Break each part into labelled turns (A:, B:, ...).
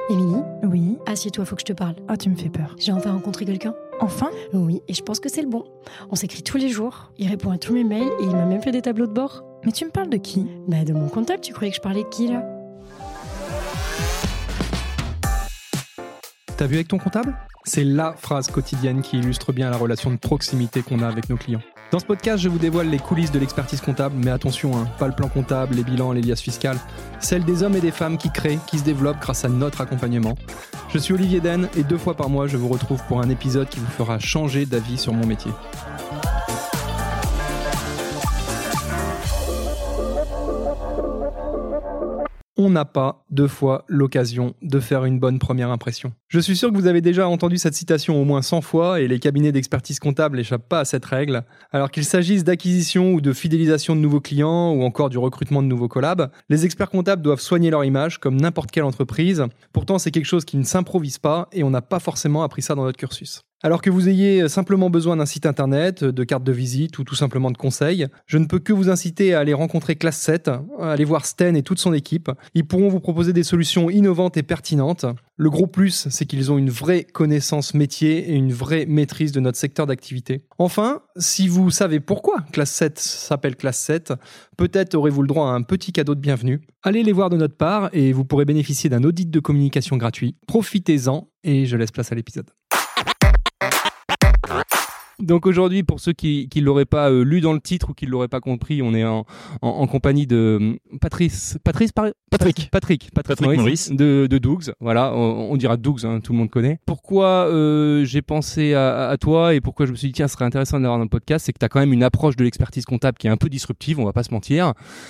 A: Émilie,
B: Oui.
A: assieds-toi, faut que je te parle.
B: Ah, tu me fais peur.
A: J'ai enfin rencontré quelqu'un.
B: Enfin ?
A: Oui, et je pense que c'est le bon. On s'écrit tous les jours, il répond à tous mes mails et il m'a même fait des tableaux de bord.
B: Mais tu me parles de qui ?
A: Bah de mon comptable, tu croyais que je parlais de qui là ?
C: T'as vu avec ton comptable ? C'est la phrase quotidienne qui illustre bien la relation de proximité qu'on a avec nos clients. Dans ce podcast, je vous dévoile les coulisses de l'expertise comptable, mais attention, pas le plan comptable, les bilans, les liasses fiscales, celles des hommes et des femmes qui créent, qui se développent grâce à notre accompagnement. Je suis Olivier Den et 2 fois par mois, je vous retrouve pour un épisode qui vous fera changer d'avis sur mon métier. On n'a pas 2 fois l'occasion de faire une bonne première impression. Je suis sûr que vous avez déjà entendu cette citation au moins 100 fois et les cabinets d'expertise comptable n'échappent pas à cette règle. Alors qu'il s'agisse d'acquisition ou de fidélisation de nouveaux clients ou encore du recrutement de nouveaux collabs, les experts comptables doivent soigner leur image comme n'importe quelle entreprise. Pourtant, c'est quelque chose qui ne s'improvise pas et on n'a pas forcément appris ça dans notre cursus. Alors que vous ayez simplement besoin d'un site internet, de carte de visite ou tout simplement de conseils, je ne peux que vous inciter à aller rencontrer Classe 7, à aller voir Sten et toute son équipe. Ils pourront vous proposer des solutions innovantes et pertinentes. Le gros plus, c'est qu'ils ont une vraie connaissance métier et une vraie maîtrise de notre secteur d'activité. Enfin, si vous savez pourquoi Classe 7 s'appelle Classe 7, peut-être aurez-vous le droit à un petit cadeau de bienvenue. Allez les voir de notre part et vous pourrez bénéficier d'un audit de communication gratuit. Profitez-en et je laisse place à l'épisode. Donc aujourd'hui, pour ceux qui ne l'auraient pas lu dans le titre ou qui ne l'auraient pas compris, on est en compagnie de Patrick Maurice de Dougs. Voilà, on dira Dougs, tout le monde connaît. Pourquoi j'ai pensé à toi et pourquoi je me suis dit tiens, ce serait intéressant d'avoir dans le podcast, c'est que tu as quand même une approche de l'expertise comptable qui est un peu disruptive, on va pas se mentir.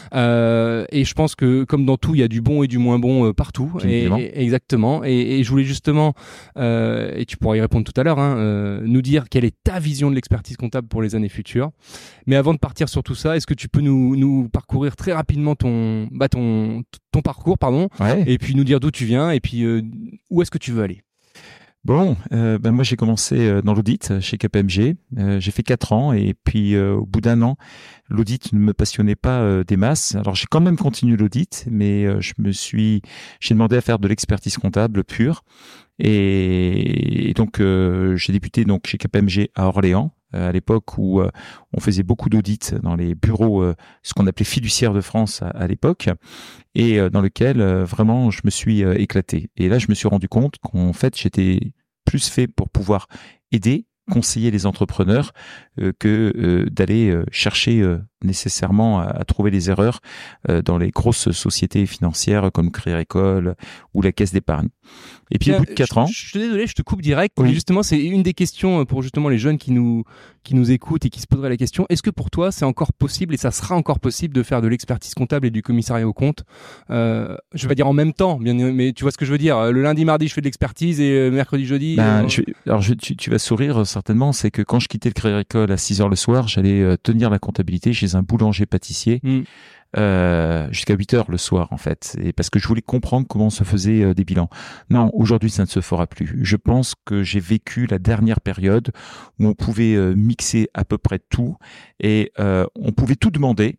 C: Et je pense que comme dans tout, il y a du bon et du moins bon partout. Exactement. Et je voulais justement, et tu pourras y répondre tout à l'heure, nous dire quelle est ta vision de l'expertise comptable pour les années futures. Mais avant de partir sur tout ça, est-ce que tu peux nous parcourir très rapidement ton parcours,
D: ouais.
C: Et puis nous dire d'où tu viens et puis où est-ce que tu veux aller?
D: Bon, moi j'ai commencé dans l'audit chez KPMG. J'ai fait 4 ans et puis au bout d'1 an, l'audit ne me passionnait pas des masses. Alors j'ai quand même continué l'audit, mais j'ai demandé à faire de l'expertise comptable pure. Et donc j'ai débuté donc chez KPMG à Orléans à l'époque où on faisait beaucoup d'audits dans les bureaux, ce qu'on appelait fiduciaires de France à l'époque, et dans lequel vraiment je me suis éclaté. Et là je me suis rendu compte qu'en fait j'étais plus fait pour pouvoir aider, conseiller les entrepreneurs que d'aller chercher nécessairement à trouver les erreurs dans les grosses sociétés financières comme Crédit Agricole ou la Caisse d'épargne. Et puis au bout de 4 ans...
C: Je suis désolé, je te coupe direct,
D: oui.
C: Mais justement c'est une des questions pour justement les jeunes qui nous écoutent et qui se poseraient la question, est-ce que pour toi c'est encore possible et ça sera encore possible de faire de l'expertise comptable et du commissariat aux comptes je vais pas dire en même temps, bien, mais tu vois ce que je veux dire, le lundi, mardi je fais de l'expertise et mercredi, jeudi...
D: tu vas sourire certainement, c'est que quand je quittais le Crédit Agricole à 6h le soir, j'allais tenir la comptabilité chez un boulanger-pâtissier jusqu'à 8h le soir en fait, et parce que je voulais comprendre comment se faisaient des bilans. Non, aujourd'hui ça ne se fera plus. Je pense que j'ai vécu la dernière période où on pouvait mixer à peu près tout et on pouvait tout demander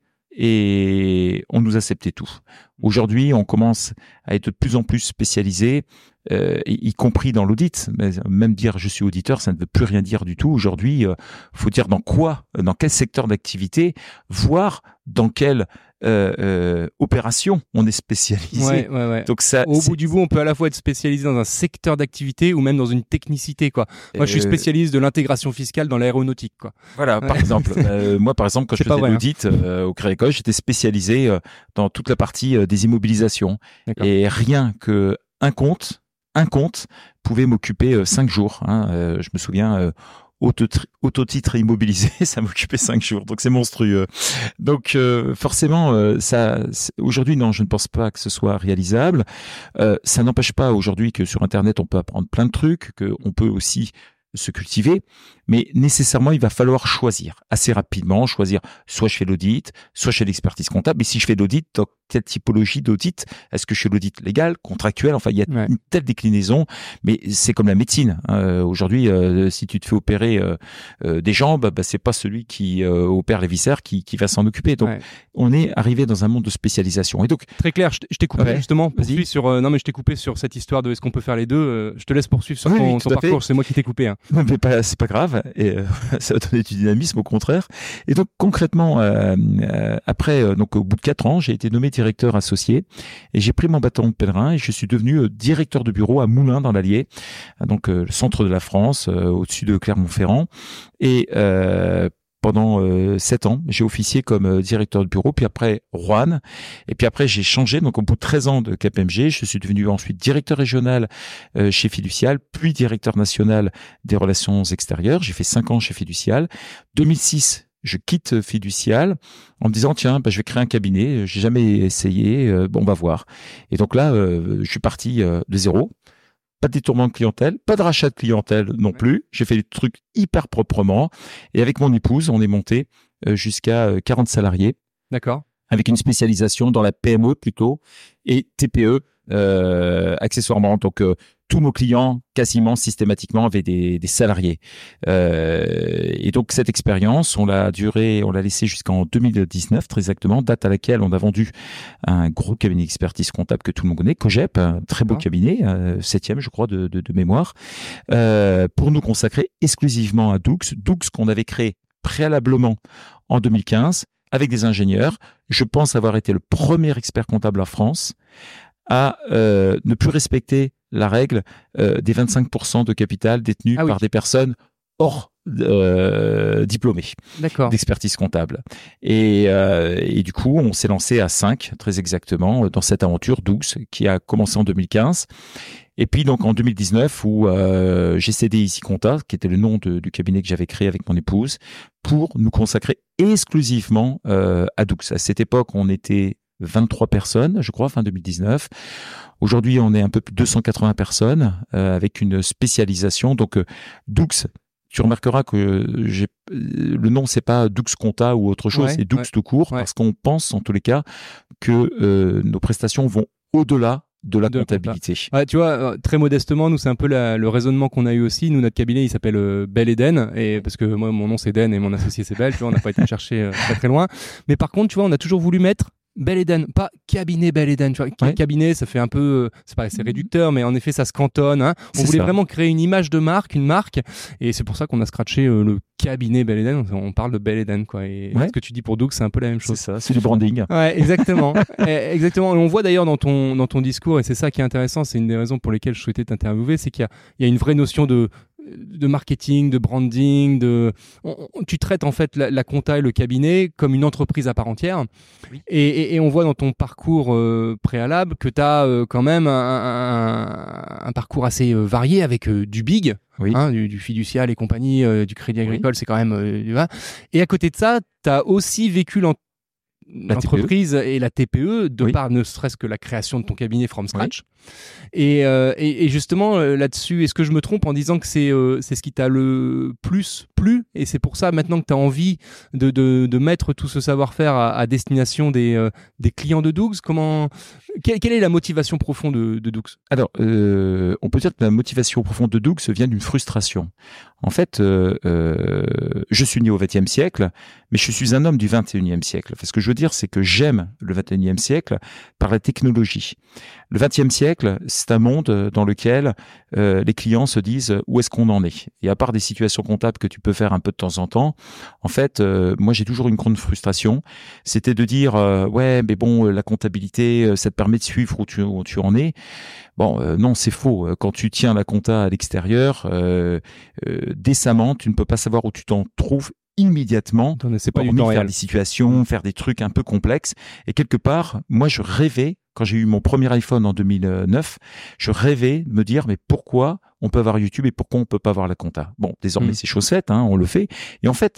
D: et on nous acceptait tout. Aujourd'hui, on commence à être de plus en plus spécialisé, y compris dans l'audit. Mais même dire je suis auditeur, ça ne veut plus rien dire du tout. Aujourd'hui, faut dire dans quel secteur d'activité, voire dans quelle opération on est spécialisé.
C: Ouais.
D: Donc ça,
C: au bout du bout, on peut à la fois être spécialisé dans un secteur d'activité ou même dans une technicité, quoi. Moi, je suis spécialiste de l'intégration fiscale dans l'aéronautique, quoi.
D: Voilà, par exemple. Moi, par exemple, quand je faisais l'audit au Crédit Agricole, j'étais spécialisé dans toute la partie des immobilisations. D'accord. Et rien que un compte pouvait m'occuper 5 jours. Je me souviens, autotitre immobilisé, ça m'occupait 5 jours. Donc c'est monstrueux. Donc forcément, aujourd'hui, non, je ne pense pas que ce soit réalisable. Ça n'empêche pas aujourd'hui que sur Internet, on peut apprendre plein de trucs, qu'on peut aussi se cultiver, mais nécessairement il va falloir choisir assez rapidement, soit je fais l'audit, soit je fais l'expertise comptable. Et si je fais l'audit, quelle typologie d'audit. Est-ce que je suis l'audit légal, contractuel? Enfin, il y a une telle déclinaison, mais c'est comme la médecine. Aujourd'hui, si tu te fais opérer des jambes, c'est pas celui qui opère les viscères qui va s'en occuper. Donc, on est arrivé dans un monde de spécialisation. Et donc,
B: très clair. Je t'ai coupé justement. Poursuis sur. Non, mais je t'ai coupé sur cette histoire de est-ce qu'on peut faire les deux. Je te laisse poursuivre sur ton parcours. C'est moi qui t'ai coupé. Hein.
D: Non, mais c'est pas grave. Et ça va donner du dynamisme, au contraire. Et donc, concrètement, après, donc au bout de 4 ans, j'ai été nommé directeur associé et j'ai pris mon bâton de pèlerin et je suis devenu directeur de bureau à Moulins dans l'Allier, donc le centre de la France, au-dessus de Clermont-Ferrand. Et pendant 7 ans, j'ai officié comme directeur de bureau, puis après Roanne, et puis après j'ai changé. Donc au bout de 13 ans de KPMG, je suis devenu ensuite directeur régional chez Fiducial, puis directeur national des relations extérieures. J'ai fait 5 ans chez Fiducial. 2006, je quitte Fiducial en me disant tiens, je vais créer un cabinet. J'ai jamais essayé. On va voir. Et donc là, je suis parti de zéro. Pas de détournement de clientèle, pas de rachat de clientèle non plus. J'ai fait des trucs hyper proprement. Et avec mon épouse, on est monté jusqu'à 40 salariés.
B: D'accord.
D: Avec une spécialisation dans la PME plutôt et TPE accessoirement. Donc tous nos clients quasiment systématiquement avaient des salariés. Et donc cette expérience, on l'a laissée jusqu'en 2019 très exactement, date à laquelle on a vendu un gros cabinet d'expertise comptable que tout le monde connaît, Cogep, un très beau cabinet, 7e je crois de mémoire, pour nous consacrer exclusivement à Doux qu'on avait créé préalablement en 2015 avec des ingénieurs. Je pense avoir été le premier expert comptable en France à ne plus respecter la règle des 25% de capital détenu par des personnes hors diplômés d'expertise comptable. Et du coup, on s'est lancé à 5, très exactement, dans cette aventure Doux qui a commencé en 2015. Et puis donc en 2019 où j'ai cédé Ici Compta, qui était le nom du cabinet que j'avais créé avec mon épouse, pour nous consacrer exclusivement à Doux. À cette époque, on était 23 personnes, je crois, fin 2019. Aujourd'hui, on est un peu plus de 280 personnes avec une spécialisation. Donc, Doux, tu remarqueras que le nom, c'est pas Doux Compta ou autre chose, c'est Doux tout court, parce qu'on pense, en tous les cas, que nos prestations vont au-delà de la comptabilité.
B: Ouais, tu vois, très modestement, nous, c'est un peu le raisonnement qu'on a eu aussi. Nous, notre cabinet, il s'appelle Bell Eden, et parce que moi, mon nom, c'est Den et mon associé, c'est Bell. Tu vois, on n'a pas été chercher très très loin. Mais par contre, tu vois, on a toujours voulu mettre Bell Eden, pas cabinet Bell Eden. Tu vois, cabinet, ça fait un peu, c'est réducteur, mais en effet, ça se cantonne. Hein. On voulait vraiment créer une image de marque, une marque, et c'est pour ça qu'on a scratché le cabinet Bell Eden. On parle de Bell Eden, quoi. Et ce que tu dis pour Doux, c'est un peu la même chose.
D: C'est ça, c'est du branding.
B: Ouais, exactement, exactement. Et on voit d'ailleurs dans ton discours, et c'est ça qui est intéressant, c'est une des raisons pour lesquelles je souhaitais t'interviewer, c'est qu'il y a une vraie notion de marketing, de branding, tu traites en fait la compta et le cabinet comme une entreprise à part entière. Oui. Et on voit dans ton parcours préalable que tu as quand même un parcours assez varié avec du big, du Fiducial et compagnie, du Crédit Agricole, c'est quand même... et à côté de ça, tu as aussi vécu l'entreprise et la TPE de par ne serait-ce que la création de ton cabinet from scratch. Et justement là-dessus, est-ce que je me trompe en disant que c'est ce qui t'a le plus plu et c'est pour ça maintenant que tu as envie de mettre tout ce savoir-faire à destination des clients de Doux? Quelle est la motivation profonde de Doux?
D: Alors, on peut dire que la motivation profonde de Doux vient d'une frustration. En fait, je suis né au XXe siècle, mais je suis un homme du XXIe siècle. Enfin, ce que je veux dire, c'est que j'aime le XXIe siècle par la technologie. Le XXe siècle, c'est un monde dans lequel les clients se disent où est-ce qu'on en est. Et à part des situations comptables que tu peux faire un peu de temps en temps, en fait, moi j'ai toujours une grande frustration. C'était de dire ouais, mais bon, la comptabilité, ça te permet de suivre où tu en es. Bon, non, c'est faux. Quand tu tiens la compta à l'extérieur, décemment, tu ne peux pas savoir où tu t'en trouves immédiatement.
B: C'est pas du temps
D: faire
B: réel.
D: Des situations, faire des trucs un peu complexes. Et quelque part, moi, je rêvais, quand j'ai eu mon premier iPhone en 2009, je rêvais de me dire, mais pourquoi on peut avoir YouTube et pourquoi on peut pas avoir la compta? Bon, désormais, c'est chose faite, hein, on le fait. Et en fait,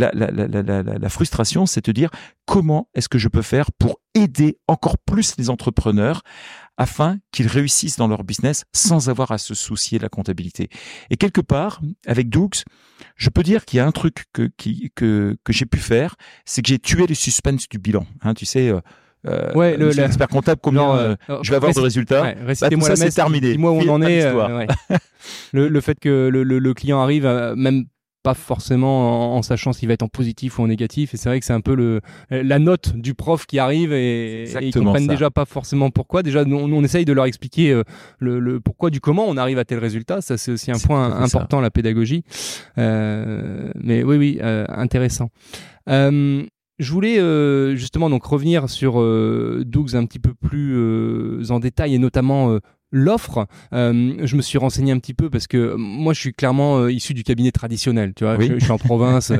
D: la frustration, c'est de dire comment est-ce que je peux faire pour aider encore plus les entrepreneurs afin qu'ils réussissent dans leur business sans avoir à se soucier de la comptabilité. Et quelque part, avec Doux, je peux dire qu'il y a un truc que j'ai pu faire, c'est que j'ai tué le suspense du bilan. Hein, tu sais, Monsieur l'expert comptable, combien je vais avoir de résultats.
B: Ouais, récitez-moi
D: tout
B: la
D: ça,
B: messe,
D: c'est terminé.
B: Dis-moi où on en est.
D: Ouais.
B: Le fait que le client arrive, même pas forcément en sachant s'il va être en positif ou en négatif. Et c'est vrai que c'est un peu la note du prof qui arrive et ils comprennent déjà pas forcément pourquoi. Déjà, nous, on essaye de leur expliquer le pourquoi du comment on arrive à tel résultat. Ça, c'est aussi un point important, la pédagogie. Mais oui, intéressant. Je voulais justement donc revenir sur Dougs un petit peu plus en détail et notamment l'offre. Je me suis renseigné un petit peu parce que moi je suis clairement issu du cabinet traditionnel, tu vois.
D: Oui.
B: Je suis en province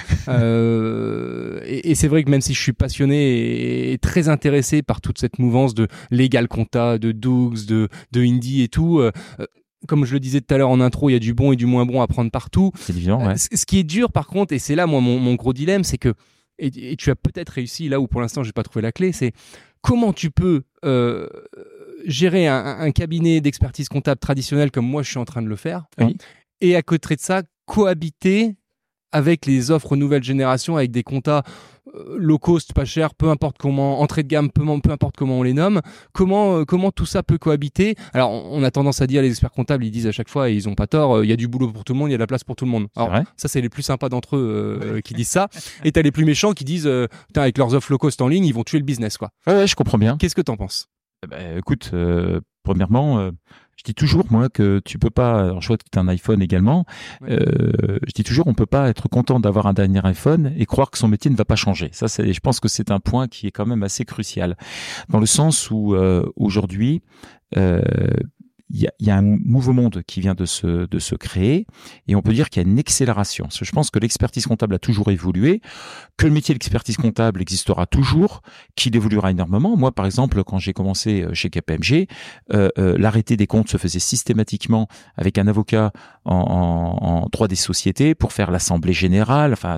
B: et c'est vrai que même si je suis passionné et très intéressé par toute cette mouvance de Legal Compta, de Dougs, de Indie et tout, comme je le disais tout à l'heure en intro, il y a du bon et du moins bon à prendre partout.
D: C'est évident, ouais.
B: Ce qui est dur par contre, et c'est là moi mon gros dilemme, c'est que et tu as peut-être réussi là où pour l'instant j'ai pas trouvé la clé, c'est comment tu peux gérer un cabinet d'expertise comptable traditionnel comme moi je suis en train de le faire,
D: oui.
B: Et à côté de ça cohabiter avec les offres nouvelle génération, avec des comptas low cost, pas cher, peu importe comment, entrée de gamme, peu importe comment on les nomme, comment tout ça peut cohabiter. Alors on a tendance à dire, les experts comptables ils disent à chaque fois, et ils ont pas tort, il y a du boulot pour tout le monde, il y a de la place pour tout le monde. Alors ça c'est les plus sympas d'entre eux qui disent ça, et t'as les plus méchants qui disent putain, avec leurs offres low cost en ligne ils vont tuer le business quoi.
D: Ouais, je comprends bien.
B: Qu'est-ce que t'en penses?
D: Écoute, premièrement, je dis toujours moi que tu peux pas. Alors je vois que tu as un iPhone également.
B: Ouais.
D: Je dis toujours, on peut pas être content d'avoir un dernier iPhone et croire que son métier ne va pas changer. Ça, je pense que c'est un point qui est quand même assez crucial, dans le sens où aujourd'hui, il y a un nouveau monde qui vient de se créer et on peut dire qu'il y a une accélération. Je pense que l'expertise comptable a toujours évolué, que le métier d'expertise comptable existera toujours, qu'il évoluera énormément. Moi, par exemple, quand j'ai commencé chez KPMG, l'arrêté des comptes se faisait systématiquement avec un avocat en droit des sociétés pour faire l'assemblée générale. Enfin,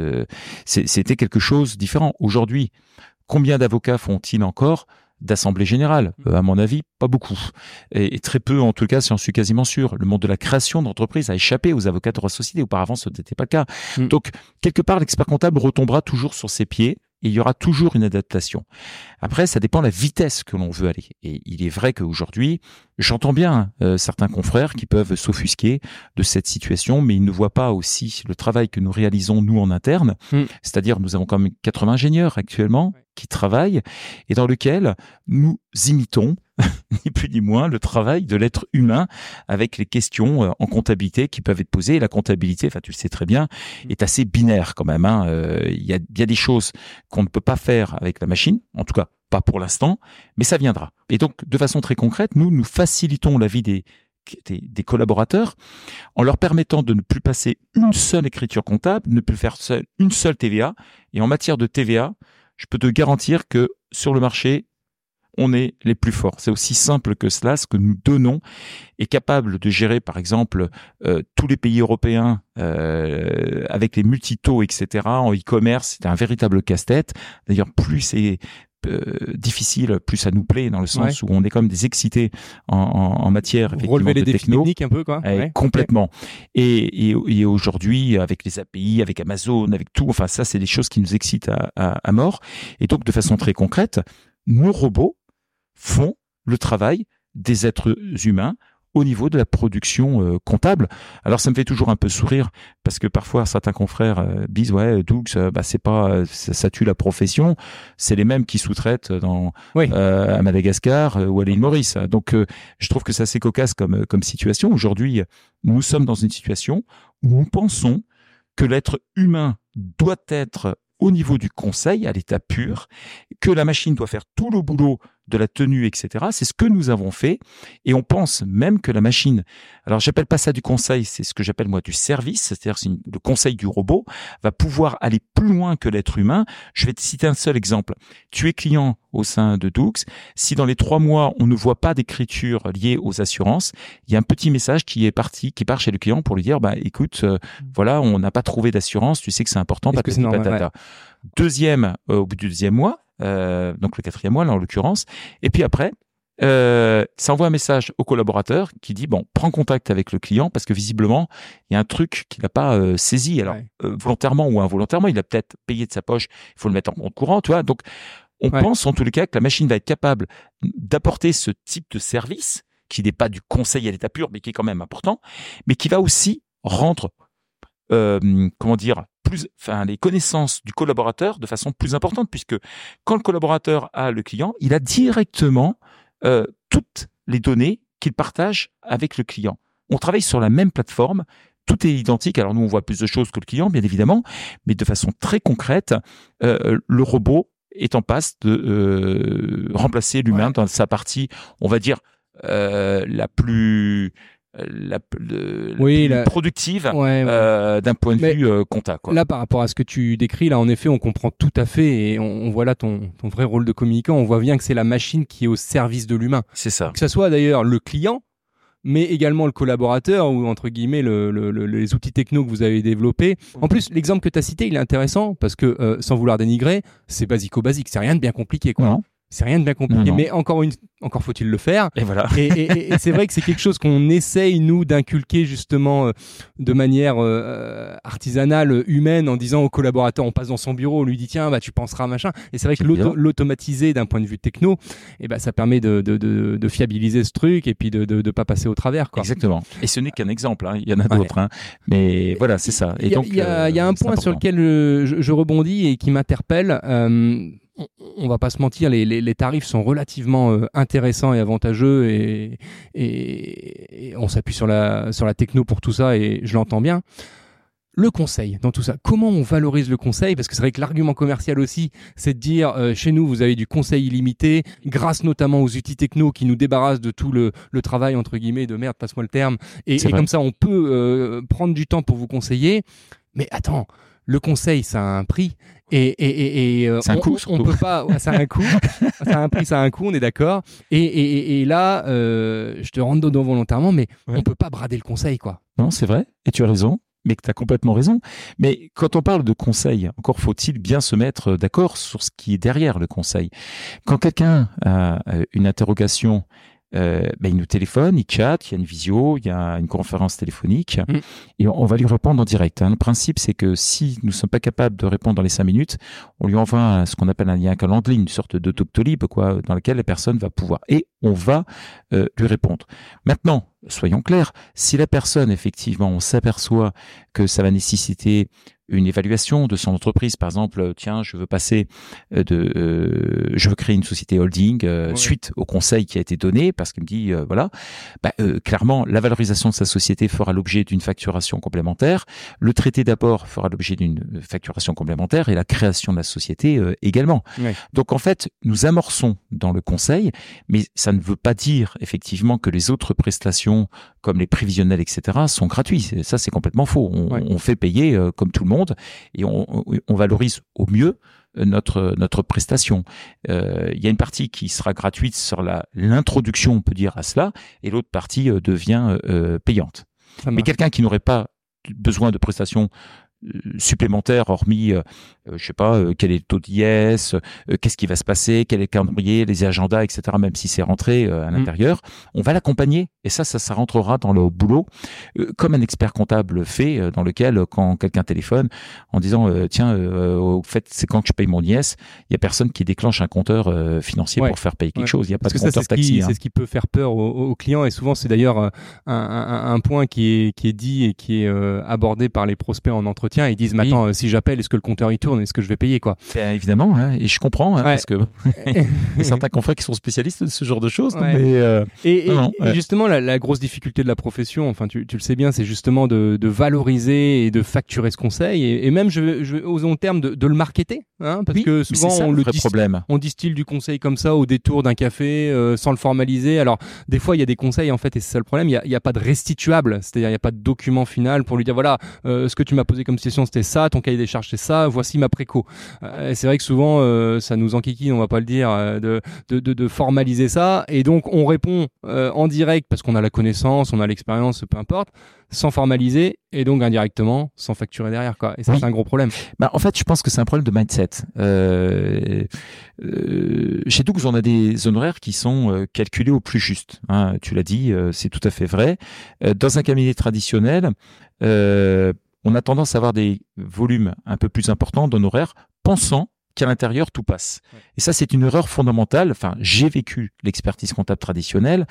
D: c'était quelque chose de différent. Aujourd'hui, combien d'avocats font-ils encore d'assemblée générale? À mon avis, pas beaucoup. Et très peu, en tout cas, j'en suis quasiment sûr. Le monde de la création d'entreprise a échappé aux avocats de droit de société. Auparavant, ce n'était pas le cas. Donc, quelque part, l'expert comptable retombera toujours sur ses pieds et il y aura toujours une adaptation. Après, ça dépend de la vitesse que l'on veut aller. Et il est vrai qu'aujourd'hui, j'entends bien certains confrères qui peuvent s'offusquer de cette situation, mais ils ne voient pas aussi le travail que nous réalisons, nous, en interne. C'est-à-dire, nous avons quand même 80 ingénieurs actuellement qui travaillent et dans lequel nous imitons, ni plus ni moins, le travail de l'être humain avec les questions en comptabilité qui peuvent être posées. Et la comptabilité, enfin tu le sais très bien, est assez binaire quand même. Il y a des choses qu'on ne peut pas faire avec la machine, en tout cas pas pour l'instant, mais ça viendra. Et donc, de façon très concrète, nous facilitons la vie des collaborateurs en leur permettant de ne plus passer une seule écriture comptable, ne plus faire une seule TVA. Et en matière de TVA, je peux te garantir que sur le marché, on est les plus forts. C'est aussi simple que cela. Ce que nous donnons est capable de gérer, par exemple, tous les pays européens avec les multi-taux, etc. En e-commerce, c'est un véritable casse-tête. D'ailleurs, plus c'est difficile, plus ça nous plaît, dans le sens où on est comme des excités en matière effectivement
B: relever les
D: de
B: défis
D: techno.
B: techniques un peu quoi.
D: Complètement. Et aujourd'hui, avec les API, avec Amazon, avec tout, enfin ça c'est des choses qui nous excitent à mort. Et donc de façon très concrète, nos robots font le travail des êtres humains au niveau de la production comptable. Alors ça me fait toujours un peu sourire parce que parfois certains confrères disent Dougs, c'est pas ça tue la profession. C'est les mêmes qui sous-traitent à Madagascar ou à l'île Maurice. Donc je trouve que c'est assez cocasse comme situation. Aujourd'hui, nous sommes dans une situation où nous pensons que l'être humain doit être au niveau du conseil, à l'état pur, que la machine doit faire tout le boulot de la tenue, etc. C'est ce que nous avons fait. Et on pense même que la machine, alors j'appelle pas ça du conseil, c'est ce que j'appelle moi du service, c'est-à-dire le conseil du robot va pouvoir aller plus loin que l'être humain. Je vais te citer un seul exemple. Tu es client au sein de Dougs. Si dans les 3 mois, on ne voit pas d'écriture liée aux assurances, il y a un petit message qui part chez le client pour lui dire, écoute, voilà, on n'a pas trouvé d'assurance, tu sais que c'est important,
B: Est-ce que c'est normal,
D: Deuxième, au bout du 2e mois, donc le 4e mois là en l'occurrence, et puis après ça envoie un message au collaborateur qui dit prends contact avec le client parce que visiblement il y a un truc qu'il n'a pas saisi, alors volontairement ou involontairement, il a peut-être payé de sa poche, il faut le mettre en compte courant, tu vois. Donc On pense en tous les cas que la machine va être capable d'apporter ce type de service qui n'est pas du conseil à l'état pur, mais qui est quand même important, mais qui va aussi rendre, les connaissances du collaborateur de façon plus importante, puisque quand le collaborateur a le client, il a directement toutes les données qu'il partage avec le client. On travaille sur la même plateforme, tout est identique. Alors nous, on voit plus de choses que le client, bien évidemment, mais de façon très concrète, le robot est en passe de remplacer l'humain dans sa partie, on va dire, la plus productive d'un point de vue compta, quoi.
B: Là, par rapport à ce que tu décris, là, en effet, on comprend tout à fait et on voit là ton vrai rôle de communicant. On voit bien que c'est la machine qui est au service de l'humain.
D: C'est ça.
B: Que ça soit d'ailleurs le client, mais également le collaborateur ou entre guillemets les outils techno que vous avez développés. En plus, l'exemple que tu as cité, il est intéressant parce que sans vouloir dénigrer, c'est basico-basique, c'est rien de bien compliqué, quoi.
D: Non.
B: C'est rien de bien compliqué,
D: Non.
B: mais encore faut-il le faire.
D: Et voilà.
B: Et c'est vrai que c'est quelque chose qu'on essaye, nous, d'inculquer justement de manière artisanale, humaine, en disant au collaborateur, on passe dans son bureau, on lui dit tiens, tu penseras, machin. Et c'est vrai que l'automatiser d'un point de vue techno, ça permet de fiabiliser ce truc et puis de pas passer au travers, quoi.
D: Exactement. Et ce n'est qu'un exemple, hein. Il y en a d'autres, hein. Mais voilà, c'est ça. Et donc,
B: il y a un point sur lequel je rebondis et qui m'interpelle. On va pas se mentir, les tarifs sont relativement intéressants et avantageux et on s'appuie sur la techno pour tout ça et je l'entends bien. Le conseil dans tout ça, comment on valorise le conseil? Parce que c'est vrai que l'argument commercial aussi, c'est de dire chez nous vous avez du conseil illimité, grâce notamment aux outils techno qui nous débarrassent de tout le travail entre guillemets de merde, passe-moi le terme, et comme ça on peut prendre du temps pour vous conseiller. Mais attends, le conseil ça a un prix. Et
D: c'est un coût,
B: on peut pas, ça a un coût, ça a un prix, ça a un coût, on est d'accord. Et là, je te rentre dedans volontairement, mais on peut pas brader le conseil, quoi.
D: Non, c'est vrai, et tu as raison, mais tu as complètement raison. Mais quand on parle de conseil, encore faut-il bien se mettre d'accord sur ce qui est derrière le conseil. Quand quelqu'un a une interrogation, il nous téléphone, il chatte, il y a une visio, il y a une conférence téléphonique et on va lui répondre en direct. Le principe, c'est que si nous ne sommes pas capables de répondre dans les 5 minutes, on lui envoie ce qu'on appelle un lien Calendly, une sorte de Doctolib, quoi, dans lequel la personne va pouvoir et on va lui répondre. Maintenant, soyons clairs, si la personne, effectivement, on s'aperçoit que ça va nécessiter une évaluation de son entreprise, par exemple, tiens, je veux passer je veux créer une société holding suite au conseil qui a été donné, parce qu'il me dit clairement, la valorisation de sa société fera l'objet d'une facturation complémentaire, le traité d'apport fera l'objet d'une facturation complémentaire et la création de la société également. Ouais. Donc en fait, nous amorçons dans le conseil, mais ça ne veut pas dire effectivement que les autres prestations comme les prévisionnels, etc., sont gratuits. Ça, c'est complètement faux. On fait payer comme tout le monde et on valorise au mieux notre prestation. Il y a une partie qui sera gratuite sur l'introduction, on peut dire, à cela, et l'autre partie devient payante. Mais quelqu'un qui n'aurait pas besoin de prestations supplémentaires, hormis, je sais pas, quel est le taux d'IS, qu'est-ce qui va se passer, quel est le calendrier, les agendas, etc., même si c'est rentré à l'intérieur, on va l'accompagner, et ça rentrera dans le boulot, comme un expert comptable fait, dans lequel, quand quelqu'un téléphone, en disant, au fait, c'est quand que je paye mon IS, il y a personne qui déclenche un compteur financier pour faire payer quelque chose, il n'y a pas de compteur taxi.
B: C'est ce qui peut faire peur aux clients, et souvent, c'est d'ailleurs un point qui est dit et qui est abordé par les prospects en entretien. Ils disent maintenant, si j'appelle, est-ce que le compteur il tourne, est-ce que je vais payer, quoi?
D: Bien évidemment, hein, et je comprends, parce que il y a certains confrères qui sont spécialistes de ce genre de choses. Mais
B: et justement, la grosse difficulté de la profession, enfin tu le sais bien, c'est justement de valoriser et de facturer ce conseil, et même je osons le terme de le marketer, hein, parce que souvent on distille du conseil comme ça au détour d'un café sans le formaliser. Alors des fois il y a des conseils en fait, et c'est ça le problème, il y a pas de restituable, c'est-à-dire il y a pas de document final pour lui dire voilà, ce que tu m'as posé comme question c'était ça, ton cahier des charges c'est ça, voici ma préco. C'est vrai que souvent ça nous enquiquine, on va pas le dire, de formaliser ça, et donc on répond en direct parce qu'on a la connaissance, on a l'expérience, peu importe, sans formaliser, et donc indirectement sans facturer derrière, quoi. Et ça c'est un gros problème.
D: En fait, je pense que c'est un problème de mindset. Chez Doux, on a des honoraires qui sont calculés au plus juste, hein, tu l'as dit, c'est tout à fait vrai. Dans un cabinet traditionnel, on a tendance à avoir des volumes un peu plus importants d'honoraires, pensant qu'à l'intérieur tout passe. Et ça, c'est une erreur fondamentale. Enfin, j'ai vécu l'expertise comptable traditionnelle.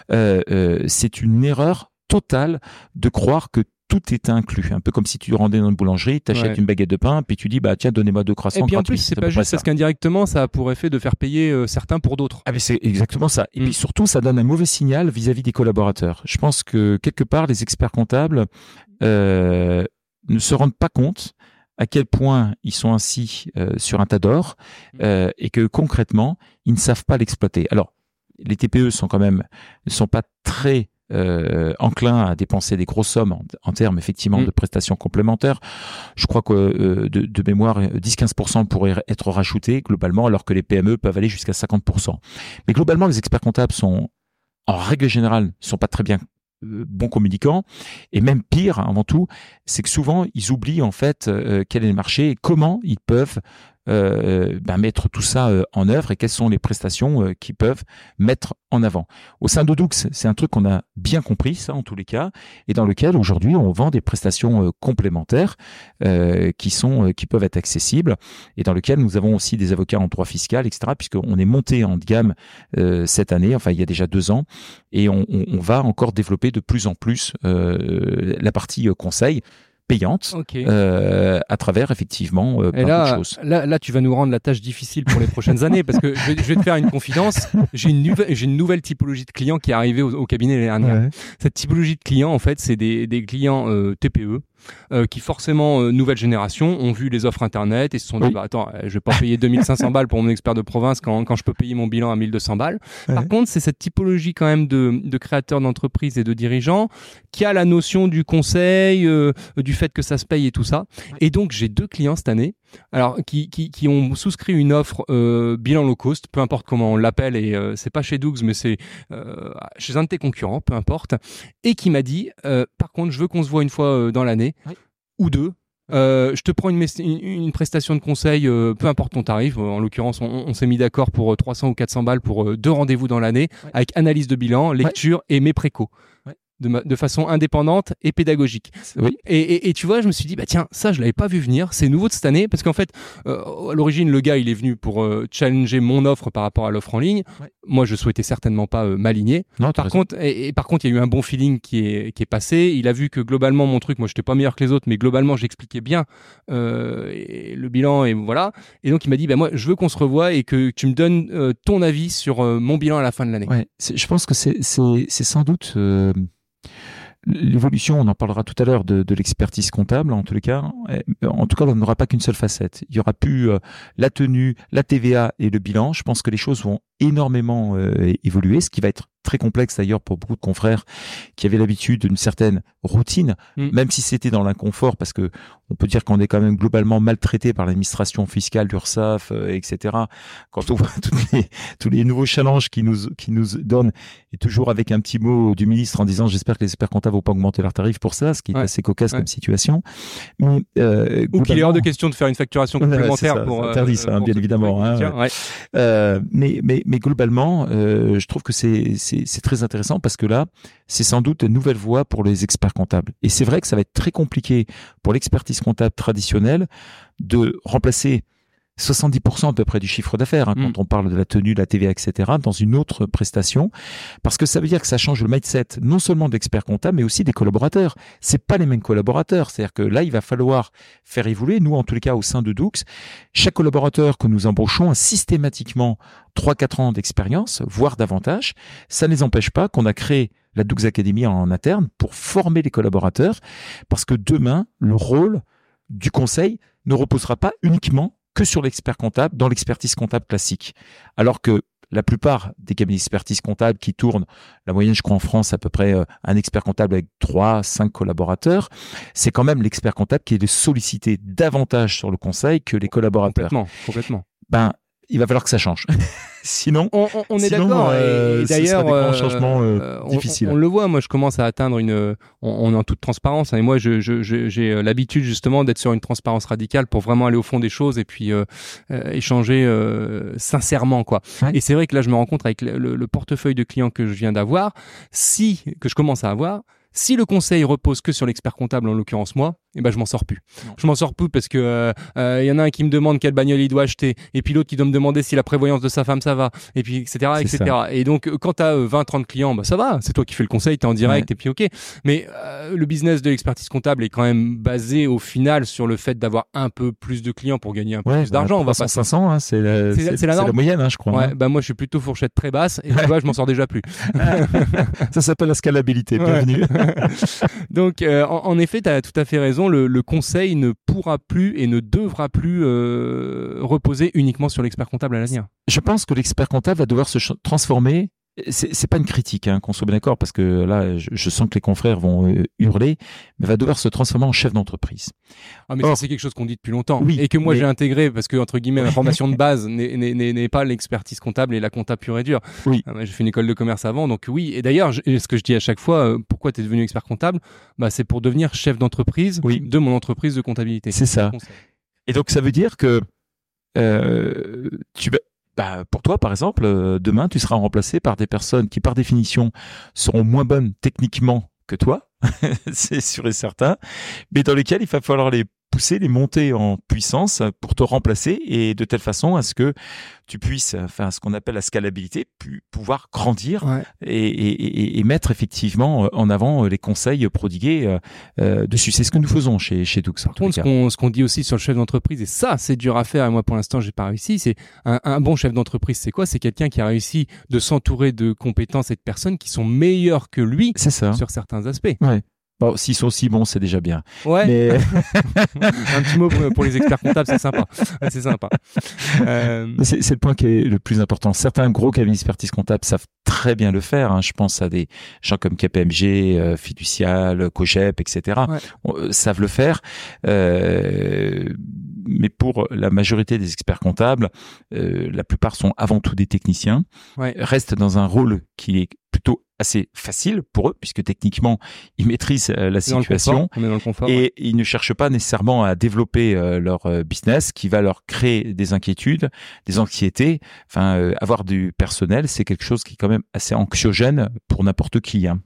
D: C'est une erreur totale de croire que tout est inclus. Un peu comme si tu rendais dans une boulangerie, tu achètes une baguette de pain, puis tu dis, bah tiens, donnez-moi 2 croissants.
B: Et puis en
D: gratuits.
B: plus, c'est pas juste parce qu'indirectement, ça a pour effet de faire payer certains pour d'autres.
D: Ah mais c'est exactement ça. Et puis surtout, ça donne un mauvais signal vis-à-vis des collaborateurs. Je pense que quelque part, les experts comptables ne se rendent pas compte à quel point ils sont assis sur un tas d'or et que concrètement, ils ne savent pas l'exploiter. Alors, les TPE ne sont pas très enclin à dépenser des grosses sommes en termes effectivement de prestations complémentaires. Je crois que de mémoire 10-15% pourraient être rajoutés globalement, alors que les PME peuvent aller jusqu'à 50%. Mais globalement, les experts comptables sont, en règle générale, sont pas très bien bons communicants, et même pire avant tout, c'est que souvent ils oublient en fait quel est le marché et comment ils peuvent mettre tout ça en œuvre et quelles sont les prestations qu'ils peuvent mettre en avant. Au sein d'Odoox, c'est un truc qu'on a bien compris, ça en tous les cas, et dans lequel aujourd'hui on vend des prestations complémentaires qui peuvent être accessibles, et dans lequel nous avons aussi des avocats en droit fiscal, etc., puisqu'on est monté en gamme cette année, enfin il y a déjà 2 ans, et on va encore développer de plus en plus la partie conseil payante à travers effectivement plein de choses.
B: Là, tu vas nous rendre la tâche difficile pour les prochaines années, parce que je vais te faire une confidence. J'ai une nouvelle typologie de clients qui est arrivée au cabinet l'année dernière. Ouais. Cette typologie de clients, en fait, c'est des clients TPE. Qui forcément nouvelle génération ont vu les offres internet et se sont dit bah attends, je vais pas payer 2500 balles pour mon expert de province quand je peux payer mon bilan à 1200 balles. Par contre, c'est cette typologie quand même de créateurs d'entreprises et de dirigeants qui a la notion du conseil, du fait que ça se paye et tout ça. Et donc j'ai 2 clients cette année, alors qui ont souscrit une offre bilan low cost, peu importe comment on l'appelle, et c'est pas chez Dougs mais c'est chez un de tes concurrents, peu importe, et qui m'a dit par contre je veux qu'on se voit une fois dans l'année ou 2. Je te prends une prestation de conseil, peu importe ton tarif. En l'occurrence, on s'est mis d'accord pour 300 ou 400 balles pour 2 rendez-vous dans l'année, avec analyse de bilan, lecture et mes précos. De façon indépendante et pédagogique. Et tu vois, je me suis dit, bah tiens, ça je l'avais pas vu venir, c'est nouveau de cette année, parce qu'en fait, à l'origine, le gars il est venu pour challenger mon offre par rapport à l'offre en ligne. Moi, je souhaitais certainement pas m'aligner. Par contre, il y a eu un bon feeling qui est passé. Il a vu que globalement mon truc, moi, j'étais pas meilleur que les autres, mais globalement, j'expliquais bien et le bilan et voilà. Et donc il m'a dit, bah moi, je veux qu'on se revoie et que tu me donnes ton avis sur mon bilan à la fin de l'année.
D: Je pense que c'est sans doute l'évolution, on en parlera tout à l'heure, de l'expertise comptable, en tous les cas. En tout cas, on n'aura pas qu'une seule facette. Il y aura plus la tenue, la TVA et le bilan. Je pense que les choses vont énormément évoluer, ce qui va être très complexe d'ailleurs pour beaucoup de confrères qui avaient l'habitude d'une certaine routine, même si c'était dans l'inconfort, parce que on peut dire qu'on est quand même globalement maltraité par l'administration fiscale, l'URSSAF, etc. Quand on voit tous les nouveaux challenges qui nous donnent, et toujours avec un petit mot du ministre en disant j'espère que les experts comptables vont pas augmenter leurs tarifs pour ça, ce qui est assez cocasse comme situation. Mais,
B: ou qu'il est hors de question de faire une facturation complémentaire pour
D: interdit ça, bien évidemment. Mais globalement, je trouve que c'est très intéressant parce que là, c'est sans doute une nouvelle voie pour les experts comptables. Et c'est vrai que ça va être très compliqué pour l'expertise comptable traditionnelle de remplacer 70% à peu près du chiffre d'affaires, quand on parle de la tenue, de la TVA, etc., dans une autre prestation, parce que ça veut dire que ça change le mindset, non seulement d'experts comptables, mais aussi des collaborateurs. C'est pas les mêmes collaborateurs. C'est-à-dire que là, il va falloir faire évoluer. Nous, en tous les cas, au sein de Dougs, chaque collaborateur que nous embauchons a systématiquement 3-4 ans d'expérience, voire davantage. Ça ne les empêche pas qu'on a créé la Dougs Academy en interne pour former les collaborateurs, parce que demain, le rôle du conseil ne reposera pas uniquement que sur l'expert comptable, dans l'expertise comptable classique. Alors que la plupart des cabinets d'expertise comptable qui tournent, la moyenne, je crois, en France, à peu près un expert comptable avec 3-5 collaborateurs, c'est quand même l'expert comptable qui est sollicité davantage sur le conseil que les collaborateurs.
B: Complètement.
D: Il va falloir que ça change. Sinon,
B: on est d'accord. Et d'ailleurs,
D: un changement difficile.
B: On le voit. Moi, je commence à atteindre on est en toute transparence. Et moi, j'ai l'habitude justement d'être sur une transparence radicale pour vraiment aller au fond des choses et puis échanger sincèrement, quoi. Ouais. Et c'est vrai que là, je me rends compte avec le portefeuille de clients que je viens d'avoir, que je commence à avoir. Si le conseil repose que sur l'expert comptable, en l'occurrence moi, et ben je m'en sors plus.
D: Non.
B: Je m'en sors plus parce que y en a un qui me demande quelle bagnole il doit acheter, et puis l'autre qui doit me demander si la prévoyance de sa femme ça va, et puis etc.
D: C'est
B: etc.
D: ça.
B: Et donc quand tu as 20-30 clients, bah ça va, c'est toi qui fais le conseil, tu es en direct, et puis ok. Mais le business de l'expertise comptable est quand même basé au final sur le fait d'avoir un peu plus de clients pour gagner un peu plus d'argent. On va pas
D: 500, hein, c'est la moyenne, hein, je crois.
B: Ouais,
D: Hein.
B: bah moi je suis plutôt fourchette très basse, et tu vois, je m'en sors déjà plus.
D: Ça s'appelle la scalabilité. Bienvenue.
B: Donc, en effet, tu as tout à fait raison. Le conseil ne pourra plus et ne devra plus reposer uniquement sur l'expert comptable à l'avenir.
D: Je pense que l'expert comptable va devoir se transformer. C'est pas une critique, hein, qu'on soit bien d'accord, parce que là, je sens que les confrères vont hurler, mais va devoir se transformer en chef d'entreprise.
B: Ah, mais ça, c'est quelque chose qu'on dit depuis longtemps.
D: Oui,
B: et que moi,
D: mais...
B: j'ai intégré, parce que, entre guillemets, ma formation de base n'est pas l'expertise comptable et la compta pure et dure.
D: Oui.
B: J'ai fait une école de commerce avant, donc oui. Et d'ailleurs, ce que je dis à chaque fois, pourquoi tu es devenu expert comptable? Bah, c'est pour devenir chef d'entreprise de mon entreprise de comptabilité.
D: C'est ça. Et donc, ça veut dire que tu vas... pour toi, par exemple, demain, tu seras remplacé par des personnes qui, par définition, seront moins bonnes techniquement que toi, c'est sûr et certain, mais dans lesquelles il va falloir les pousser, les monter en puissance pour te remplacer, et de telle façon à ce que tu puisses faire ce qu'on appelle la scalabilité, pouvoir grandir et mettre effectivement en avant les conseils prodigués dessus. C'est ce que nous faisons chez Doux.
B: Par contre, ce qu'on dit aussi sur le chef d'entreprise, et ça, c'est dur à faire, et moi, pour l'instant, j'ai pas réussi, c'est un bon chef d'entreprise, c'est quoi? C'est quelqu'un qui a réussi de s'entourer de compétences et de personnes qui sont meilleures que lui sur certains aspects.
D: Ouais. Bon, s'ils sont si bons, c'est déjà bien.
B: Ouais.
D: Mais...
B: un petit mot pour les experts comptables, c'est sympa. C'est sympa.
D: C'est le point qui est le plus important. Certains gros cabinets d'expertise comptable savent très bien le faire. Hein. Je pense à des gens comme KPMG, Fiducial, Cogep, etc. Savent le faire. Mais pour la majorité des experts comptables, la plupart sont avant tout des techniciens, restent dans un rôle qui est plutôt assez facile pour eux, puisque techniquement, ils maîtrisent la situation.
B: On est dans le confort,
D: et ils ne cherchent pas nécessairement à développer leur business qui va leur créer des inquiétudes, des anxiétés. Enfin, avoir du personnel, c'est quelque chose qui est quand même assez anxiogène pour n'importe qui. Hein.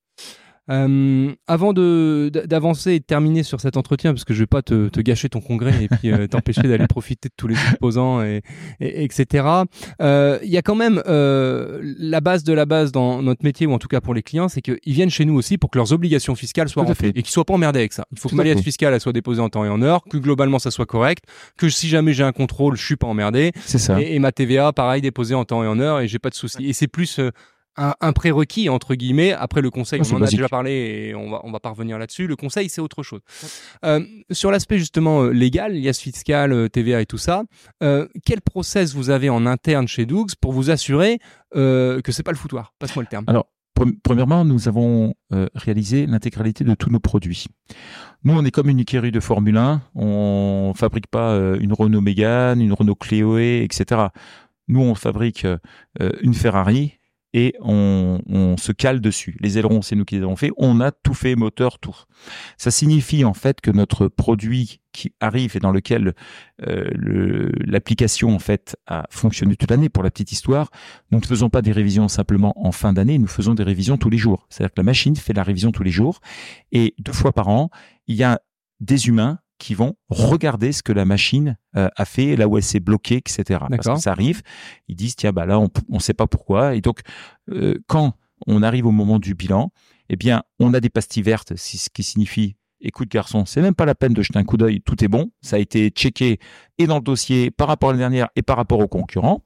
B: Avant d'avancer et de terminer sur cet entretien, parce que je vais pas te gâcher ton congrès et puis t'empêcher d'aller profiter de tous les exposants etc. Il y a quand même la base de la base dans notre métier, ou en tout cas pour les clients, c'est qu'ils viennent chez nous aussi pour que leurs obligations fiscales soient remplies et qu'ils soient pas emmerdés avec ça. Il faut que ma liasse fiscale elle soit déposée en temps et en heure, que globalement ça soit correct, que si jamais j'ai un contrôle, je suis pas emmerdé.
D: C'est ça.
B: Et ma TVA, pareil, déposée en temps et en heure, et j'ai pas de soucis. Et c'est plus un prérequis entre guillemets. Après le conseil, on en a déjà parlé et on va pas revenir là-dessus. Le conseil, c'est autre chose. Sur l'aspect justement légal, liasse fiscale, TVA et tout ça, quel process vous avez en interne chez Doux pour vous assurer que c'est pas le foutoir? Passe-moi le terme.
D: Alors, premièrement, nous avons réalisé l'intégralité de tous nos produits. Nous, on est comme une écurie de Formule 1. On fabrique pas une Renault Mégane, une Renault Clio, etc. Nous, on fabrique une Ferrari et on se cale dessus. Les ailerons, c'est nous qui les avons fait. On a tout fait, moteur, tout. Ça signifie en fait que notre produit qui arrive et dans lequel l'application en fait a fonctionné toute l'année. Pour la petite histoire, nous ne faisons pas des révisions simplement en fin d'année, nous faisons des révisions tous les jours. C'est-à-dire que la machine fait la révision tous les jours et 2 fois par an, il y a des humains qui vont regarder ce que la machine a fait, là où elle s'est bloquée, etc. Parce que ça arrive, ils disent tiens bah là on sait pas pourquoi, et donc quand on arrive au moment du bilan, eh bien on a des pastilles vertes, ce qui signifie écoute garçon, c'est même pas la peine de jeter un coup d'œil, tout est bon, ça a été checké et dans le dossier par rapport à l'année dernière et par rapport aux concurrents.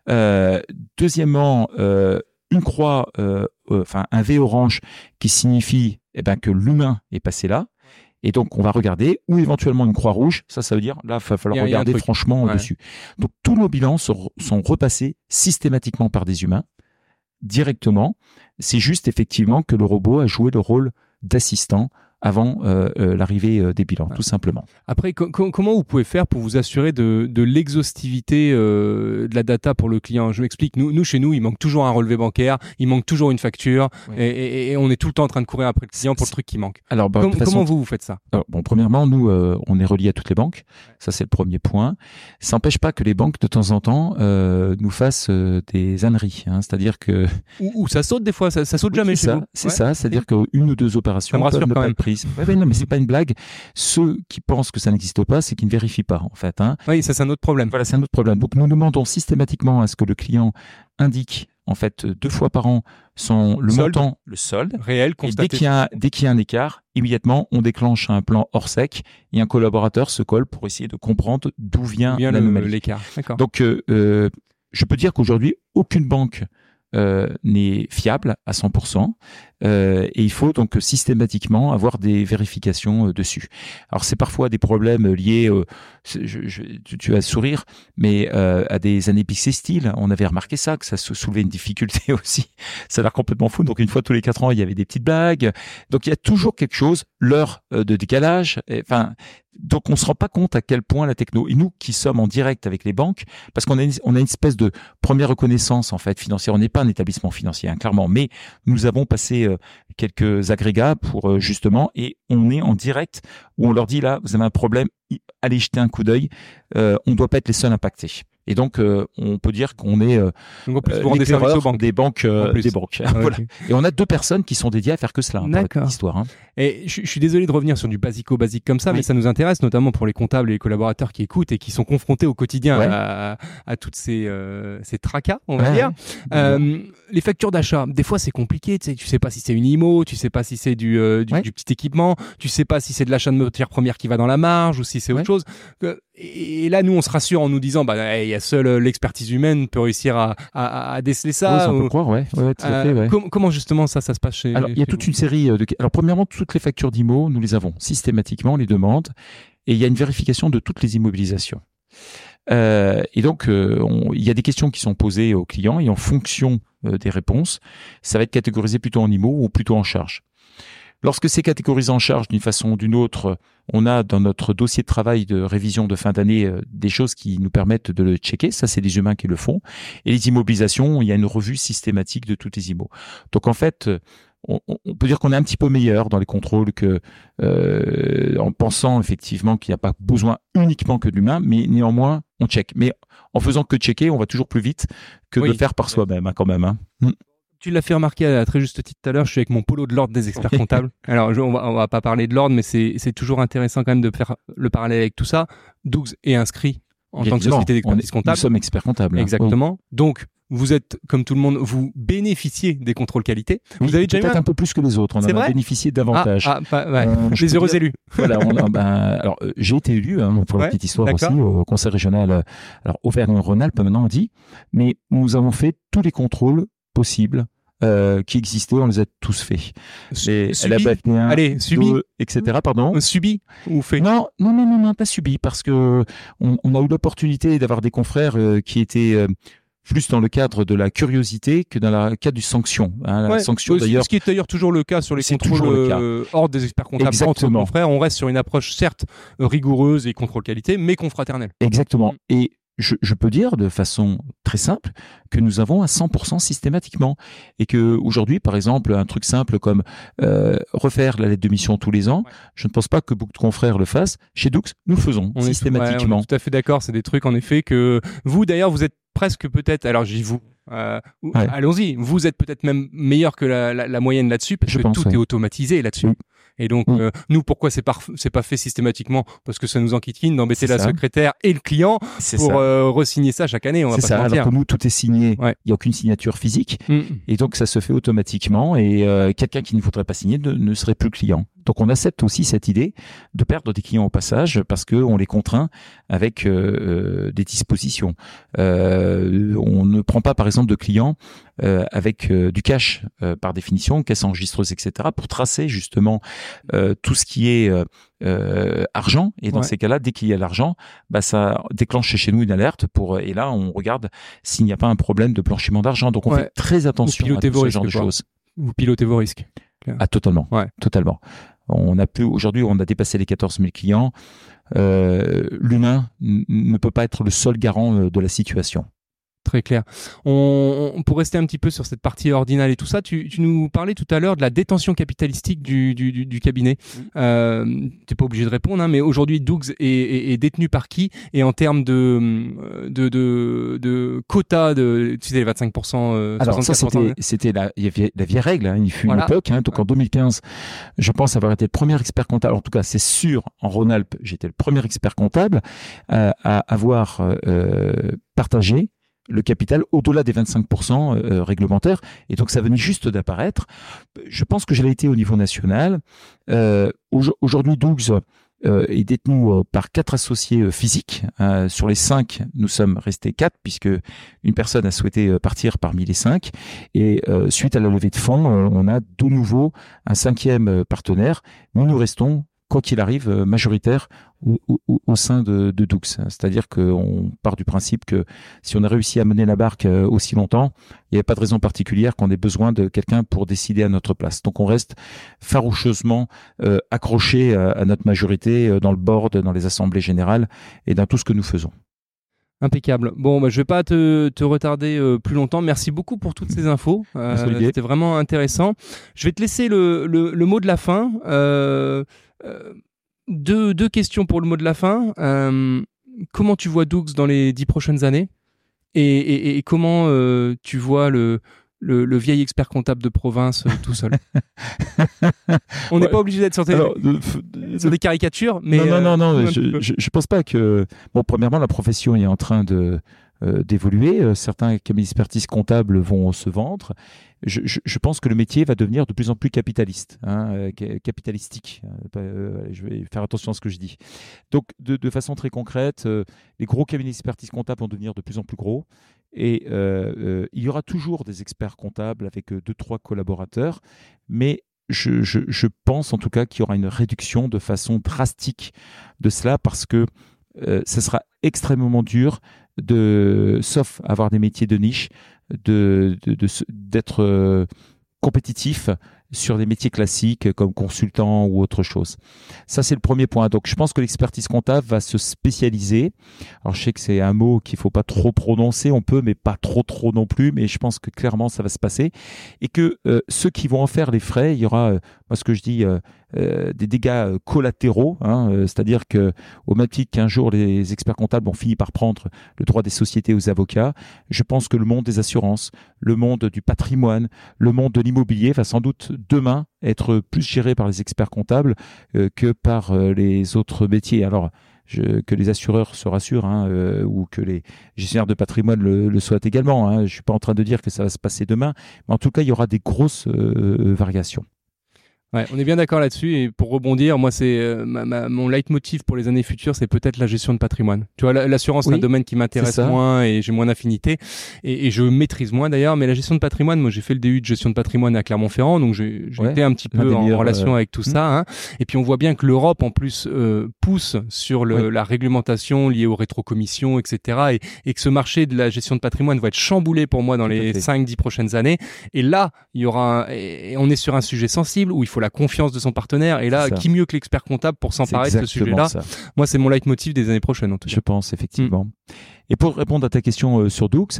D: Deuxièmement, une croix, un V orange qui signifie que l'humain est passé là. Et donc, on va regarder, ou éventuellement une croix rouge. Ça veut dire, là, il va falloir regarder franchement dessus. Donc, tous nos bilans sont repassés systématiquement par des humains, directement. C'est juste, effectivement, que le robot a joué le rôle d'assistant avant l'arrivée des bilans, tout simplement.
B: Après, comment vous pouvez faire pour vous assurer de l'exhaustivité de la data pour le client? Je m'explique, nous, chez nous, il manque toujours un relevé bancaire, il manque toujours une facture, et on est tout le temps en train de courir après le client pour le truc qui manque. Alors, comment vous faites ça?
D: Premièrement, nous, on est relié à toutes les banques. Ça, c'est le premier point. Ça n'empêche pas que les banques, de temps en temps, nous fassent des âneries. Hein. C'est-à-dire que...
B: Ou ça saute des fois, ça saute jamais chez vous.
D: C'est ça, c'est-à-dire qu'une ou 2 opérations peuvent ne pas être prises. entreprises. Ouais, non, mais c'est pas une blague. Ceux qui pensent que ça n'existe pas, c'est qu'ils ne vérifient pas, en fait. Hein.
B: Oui, ça c'est un autre problème.
D: Voilà, c'est un autre problème. Donc, nous demandons systématiquement à ce que le client indique, en fait, 2 fois par an, le montant, le solde.
B: Réel, constaté.
D: Et dès qu'il y a un écart, immédiatement, on déclenche un plan hors sec et un collaborateur se colle pour essayer de comprendre d'où vient
B: l'écart. D'accord.
D: Donc, je peux dire qu'aujourd'hui, aucune banque n'est fiable à 100%, et il faut donc systématiquement avoir des vérifications dessus. Alors c'est parfois des problèmes liés, tu vas sourire, mais à des années bissextiles, on avait remarqué ça, que ça soulevait une difficulté aussi. Ça a l'air complètement fou. Donc une fois tous les 4 ans, il y avait des petites blagues. Donc il y a toujours quelque chose, l'heure de décalage. Enfin, donc on se rend pas compte à quel point la techno, et nous qui sommes en direct avec les banques, parce qu'on a une espèce de première reconnaissance en fait financière. On n'est pas un établissement financier, hein, clairement, mais nous avons passé quelques agrégats pour justement, et on est en direct où on leur dit là, vous avez un problème, allez jeter un coup d'œil. On ne doit pas être les seuls impactés. Et donc, on peut dire qu'on est l'éclaireur des banques. Voilà. Okay. Et on a 2 personnes qui sont dédiées à faire que cela, hein, pour l'histoire. Hein.
B: Et je suis désolé de revenir sur du basico-basique comme ça, mais ça nous intéresse, notamment pour les comptables et les collaborateurs qui écoutent et qui sont confrontés au quotidien à toutes ces tracas, on va dire. Les factures d'achat, des fois c'est compliqué, tu sais pas si c'est une IMO, tu sais pas si c'est du petit équipement, tu sais pas si c'est de l'achat de matières premières qui va dans la marge ou si c'est autre chose. Et là, nous, on se rassure en nous disant, il y a seule l'expertise humaine peut réussir à déceler ça.
D: On peut croire, tout à fait,
B: Comment justement ça se passe chez...
D: Alors, il y a toute une série Alors, premièrement, toutes les factures d'IMO, nous les avons systématiquement, on les demande, et il y a une vérification de toutes les immobilisations. Et donc, il y a des questions qui sont posées aux clients, et en fonction des réponses, ça va être catégorisé plutôt en IMO ou plutôt en charge. Lorsque c'est catégorisé en charge d'une façon ou d'une autre, on a dans notre dossier de travail de révision de fin d'année des choses qui nous permettent de le checker. Ça, c'est les humains qui le font. Et les immobilisations, il y a une revue systématique de toutes les IMO. Donc en fait, on peut dire qu'on est un petit peu meilleur dans les contrôles que en pensant effectivement qu'il n'y a pas besoin uniquement que de l'humain, mais néanmoins, on check. Mais en faisant que checker, on va toujours plus vite que de le faire par soi-même, hein, quand même. Hein.
B: Tu l'as fait remarquer à très juste titre tout à l'heure, je suis avec mon polo de l'ordre des experts comptables. Alors, on va pas parler de l'ordre, mais c'est toujours intéressant quand même de faire le parallèle avec tout ça. Dougs est inscrit en tant que société d'expertise comptable.
D: Nous sommes experts comptables.
B: Exactement. Donc, vous êtes, comme tout le monde, vous bénéficiez des contrôles qualité. Vous avez déjà
D: peut-être un peu plus que les autres. On a bénéficié davantage.
B: Les heureux élus.
D: Voilà. Alors, j'ai été élu, pour la petite histoire aussi, au Conseil régional. Alors, Auvergne-Rhône-Alpes, maintenant on dit. Mais nous avons fait tous les contrôles possibles qui existaient, on les a tous faits.
B: Subi,
D: etc. Pardon.
B: Subi ou fait?
D: Non, pas subi, parce que on a eu l'opportunité d'avoir des confrères qui étaient plus dans le cadre de la curiosité que dans le cadre du sanction. Hein, la sanction d'ailleurs.
B: Ce qui est d'ailleurs toujours le cas sur les contrôles hors des experts comptables entre confrères. On reste sur une approche certes rigoureuse et contrôle qualité, mais confraternelle.
D: Exactement. Et je peux dire de façon très simple que nous avons à 100% systématiquement, et que aujourd'hui, par exemple, un truc simple comme refaire la lettre de mission tous les ans, je ne pense pas que beaucoup de confrères le fassent. Chez Doux, nous le faisons systématiquement.
B: On est tout à fait d'accord. C'est des trucs en effet que vous, d'ailleurs, vous êtes presque peut-être. Alors, je dis vous. Allons-y. Vous êtes peut-être même meilleur que la moyenne là-dessus parce que tout est automatisé là-dessus. Oui. Et donc, nous, pourquoi c'est pas fait systématiquement? Parce que ça nous enquiquine d'embêter la secrétaire et le client pour re-signer ça chaque année. On va pas se mentir.
D: Alors que nous, tout est signé. Il n'y a aucune signature physique. Et donc, ça se fait automatiquement. Et quelqu'un qui ne voudrait pas signer ne serait plus client. Donc, on accepte aussi cette idée de perdre des clients au passage parce qu'on les contraint avec des dispositions. On ne prend pas, par exemple, de clients avec du cash par définition, caisse enregistreuse, etc. pour tracer justement tout ce qui est argent. Et dans ces cas-là, dès qu'il y a l'argent, ça déclenche chez nous une alerte et là, on regarde s'il n'y a pas un problème de blanchiment d'argent. Donc, on fait très attention à tout ce genre de choses.
B: Vous pilotez vos risques.
D: Ah, totalement. Totalement. Aujourd'hui, on a dépassé les 14 000 clients. L'humain ne peut pas être le seul garant de la situation.
B: Très clair. Pour rester un petit peu sur cette partie ordinale et tout ça, tu nous parlais tout à l'heure de la détention capitalistique du cabinet. T'es pas obligé de répondre, hein, mais aujourd'hui, Dougs est détenu par qui? Et en termes de quota, tu sais, les 25%,
D: alors ça,
B: 64%.
D: c'était il y avait la vieille règle, hein, il fut une époque, hein, donc en 2015, je pense avoir été le premier expert comptable, en tout cas c'est sûr, en Rhône-Alpes, j'étais le premier expert comptable à avoir partagé le capital au-delà des 25% réglementaires. Et donc, ça venait juste d'apparaître. Je pense que je l'ai été au niveau national. Aujourd'hui, Dougs est détenu par 4 associés physiques. Sur les 5, nous sommes restés 4, puisque une personne a souhaité partir parmi les 5. Et suite à la levée de fonds, on a de nouveau un 5e partenaire. Nous restons, quoi qu'il arrive, majoritaire au sein de Dougs. C'est-à-dire qu'on part du principe que si on a réussi à mener la barque aussi longtemps, il n'y a pas de raison particulière qu'on ait besoin de quelqu'un pour décider à notre place. Donc on reste faroucheusement accroché à notre majorité dans le board, dans les assemblées générales et dans tout ce que nous faisons.
B: Impeccable. Bon, je vais pas te retarder plus longtemps. Merci beaucoup pour toutes ces infos. C'était vraiment intéressant. Je vais te laisser le mot de la fin. Deux questions pour le mot de la fin. Comment tu vois Dougs dans les 10 prochaines années et comment tu vois le vieil expert comptable de province tout seul? On n'est pas obligé d'être sur des caricatures, mais
D: non. Je pense pas que. Bon, premièrement, la profession est en train d'évoluer. Certains cabinets d'expertise comptable vont se vendre. Je pense que le métier va devenir de plus en plus capitaliste, capitalistique. Je vais faire attention à ce que je dis. Donc, de façon très concrète, les gros cabinets d'expertise comptable vont devenir de plus en plus gros. Et il y aura toujours des experts comptables avec 2-3 collaborateurs, mais je pense en tout cas qu'il y aura une réduction de façon drastique de cela parce que ça sera extrêmement dur, sauf avoir des métiers de niche, d'être compétitif sur des métiers classiques comme consultant ou autre chose. Ça, c'est le premier point. Donc, je pense que l'expertise comptable va se spécialiser. Alors, je sais que c'est un mot qu'il faut pas trop prononcer. On peut, mais pas trop non plus. Mais je pense que clairement, ça va se passer. Et que ceux qui vont en faire les frais, il y aura, moi, ce que je dis, des dégâts collatéraux. C'est-à-dire que, au même titre qu'un jour, les experts comptables ont fini par prendre le droit des sociétés aux avocats, je pense que le monde des assurances, le monde du patrimoine, le monde de l'immobilier va sans doute demain être plus géré par les experts comptables que par les autres métiers. Alors, que les assureurs se rassurent ou que les gestionnaires de patrimoine le soient également. Je ne suis pas en train de dire que ça va se passer demain, mais en tout cas, il y aura des grosses variations.
B: Ouais, on est bien d'accord là-dessus. Et pour rebondir, moi, c'est mon leitmotiv pour les années futures, c'est peut-être la gestion de patrimoine. Tu vois, l'assurance, c'est un domaine qui m'intéresse moins et j'ai moins d'affinité et je maîtrise moins d'ailleurs. Mais la gestion de patrimoine, moi, j'ai fait le DU de gestion de patrimoine à Clermont-Ferrand, donc j'ai été un petit peu en relation avec tout ça. Et puis on voit bien que l'Europe, en plus, pousse sur la réglementation liée aux rétrocommissions, etc. Et que ce marché de la gestion de patrimoine va être chamboulé pour moi dans les 5-10 prochaines années. Et là, il y aura, et on est sur un sujet sensible où il faut la confiance de son partenaire. Et là, qui mieux que l'expert comptable pour s'emparer de ce sujet-là? Moi, c'est mon leitmotiv des années prochaines, en tout cas.
D: Je pense, effectivement. Et pour répondre à ta question sur Dougs,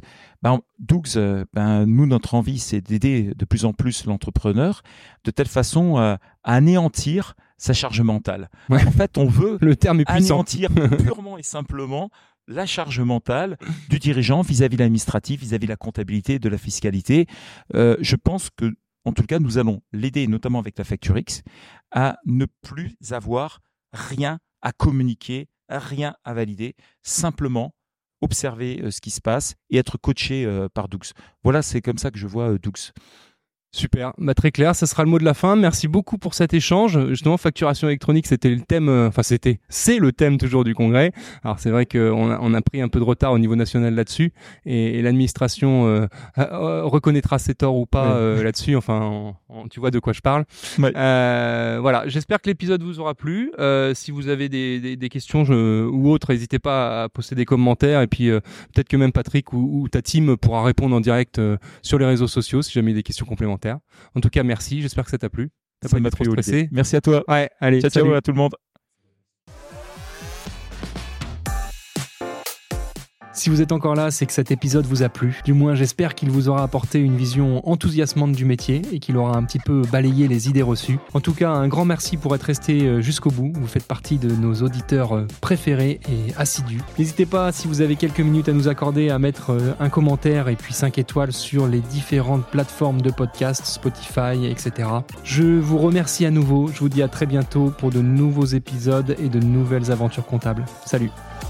D: nous, notre envie, c'est d'aider de plus en plus l'entrepreneur de telle façon à anéantir sa charge mentale.
B: Ouais.
D: En fait, on veut
B: le terme est puissant.
D: anéantir purement et simplement la charge mentale du dirigeant vis-à-vis de l'administratif, vis-à-vis de la comptabilité, de la fiscalité. Je pense que en tout cas, nous allons l'aider, notamment avec la Facture X, à ne plus avoir rien à communiquer, rien à valider, simplement observer ce qui se passe et être coaché par Dougs. Voilà, c'est comme ça que je vois Dougs.
B: Super, très clair, ça sera le mot de la fin. Merci beaucoup pour cet échange. Justement, facturation électronique, c'était le thème, c'est le thème toujours du congrès. Alors c'est vrai qu'on a pris un peu de retard au niveau national là-dessus et l'administration reconnaîtra ses torts ou pas là-dessus. Enfin, tu vois de quoi je parle. Ouais. Voilà, j'espère que l'épisode vous aura plu. Si vous avez des questions ou autres, n'hésitez pas à poster des commentaires et puis peut-être que même Patrick ou ta team pourra répondre en direct sur les réseaux sociaux si jamais il y a des questions complémentaires. En tout cas, merci. J'espère que ça t'a plu. T'as pas été trop stressé.
D: Merci à toi.
B: Ouais, allez,
D: ciao à tout le monde.
C: Si vous êtes encore là, c'est que cet épisode vous a plu. Du moins, j'espère qu'il vous aura apporté une vision enthousiasmante du métier et qu'il aura un petit peu balayé les idées reçues. En tout cas, un grand merci pour être resté jusqu'au bout. Vous faites partie de nos auditeurs préférés et assidus. N'hésitez pas, si vous avez quelques minutes à nous accorder, à mettre un commentaire et puis 5 étoiles sur les différentes plateformes de podcast, Spotify, etc. Je vous remercie à nouveau. Je vous dis à très bientôt pour de nouveaux épisodes et de nouvelles aventures comptables. Salut!